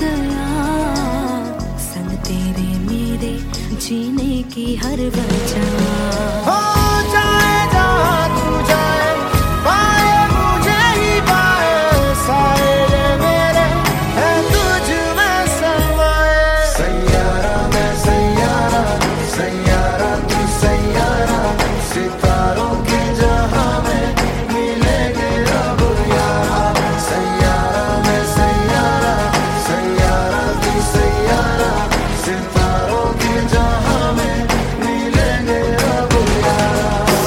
गया संग तेरे मेरे जीने की हर वजह। हो जाए जहाँ तू जाए, पाए मुझे ही पाए, साए ये मेरे है तुझ में समाए। सैयारा मैं सैयारा, सैयारा तू सैयारा, सितारों के जहां में मिलेंगे अब यारा। सैयारा मैं सैयारा, सैयारा तू सैयारा, सितारों के जहां में मिलेंगे अब यारा।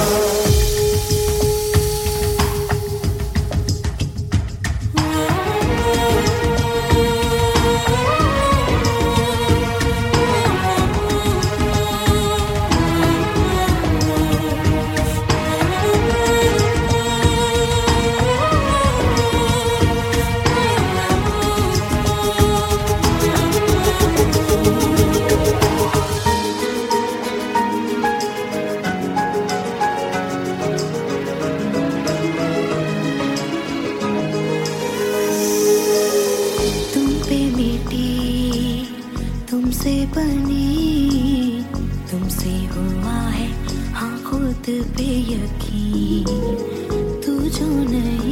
तुम पे मिटी तुमसे बनी, तुमसे हुआ है हाँ खुद पे यकीन। तू जो नहीं